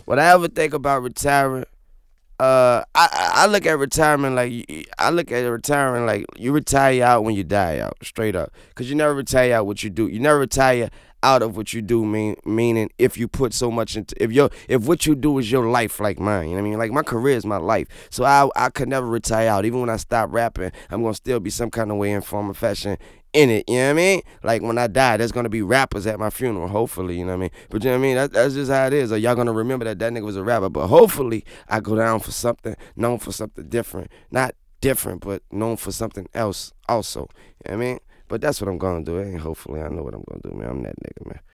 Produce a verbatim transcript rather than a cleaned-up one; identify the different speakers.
Speaker 1: What I ever think about retiring, uh, I I I look at retirement like y- I look at retiring like you retire out when you die out, straight up. Cause you never retire out what you do. You never retire out of what you do. Mean meaning if you put so much into if your if what you do is your life like mine. You know what I mean? Like my career is my life, so I I could never retire out. Even when I stop rapping, I'm gonna still be some kind of way in form or fashion in it, you know what I mean? Like when I die, there's gonna be rappers at my funeral, hopefully, you know what I mean? But you know what I mean? That, that's just how it is. Or y'all gonna remember that that nigga was a rapper. But hopefully, I go down for something, known for something different. Not different, but known for something else also. You know what I mean? But that's what I'm gonna do. Ain't hopefully I know what I'm gonna do, man. I'm that nigga, man.